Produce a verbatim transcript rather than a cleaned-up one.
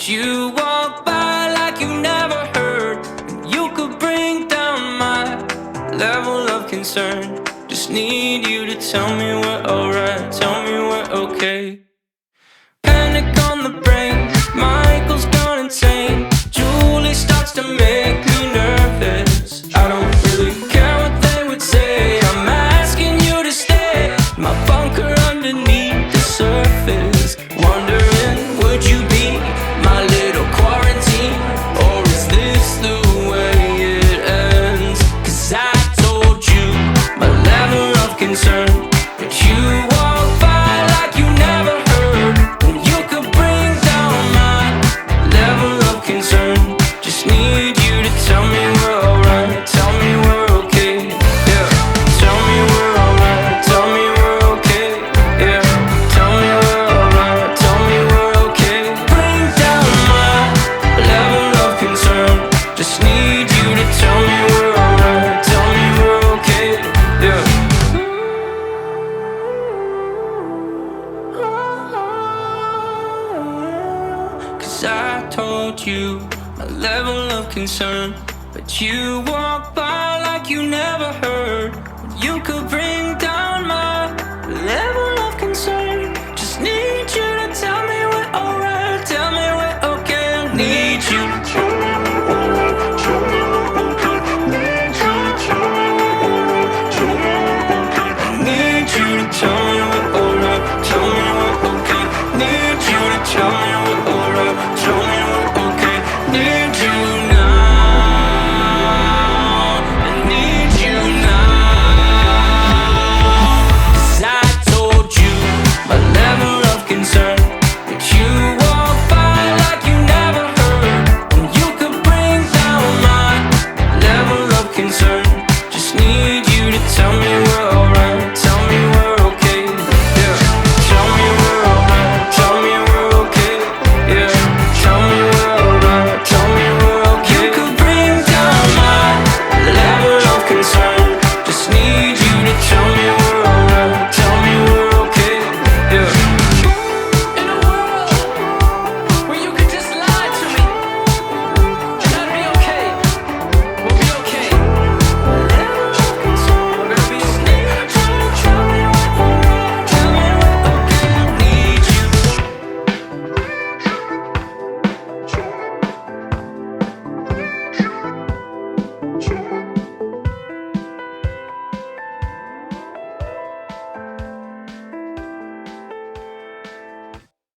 but you walk by like you never heard. And you could bring down my level of concern. Just need you to tell me we're alright, tell me we're okay. Panic on the brain, Michael's gone insane. Julie starts to make me nervous. I don't really care what they would say. I'm asking you to stay. My bunker underneath the surface. Wondering, would you be my little quarantine? Or is this the way it ends? Cause I told you my level of concern, but you walk by like you never heard. And you could bring down my level of concern. Just need you to tell me we're alright, tell me we're okay. Yeah, tell me we're alright, tell me we're okay. Yeah, tell me we're alright, tell me we're okay. Bring down my level of concern. Just need you to tell me we're alright, tell me we're okay. Yeah. Cause I told you my level of concern, but you walk by like you never heard. You could bring